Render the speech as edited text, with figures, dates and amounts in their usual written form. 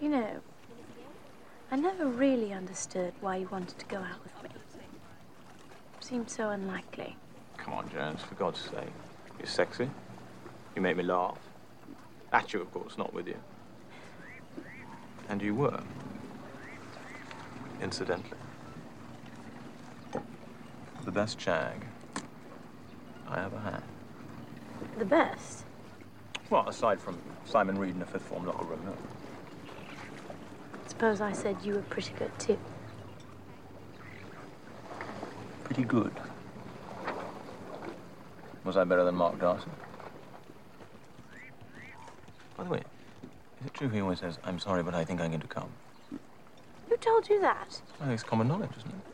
You know, I never really understood why you wanted to go out with me. It seemed so unlikely. Come on, Jones, for God's sake. You're sexy. You make me laugh. At you, of course, not with you. And you were. Incidentally. The best shag I ever had. The best? Well, aside from Simon Reed in a fifth form locker room, no. Suppose I said you were pretty good, too. Pretty good. Was I better than Mark Darcy? By the way, is it true he always says, "I'm sorry, but I think I'm going to come"? Who told you that? I think it's common knowledge, isn't it?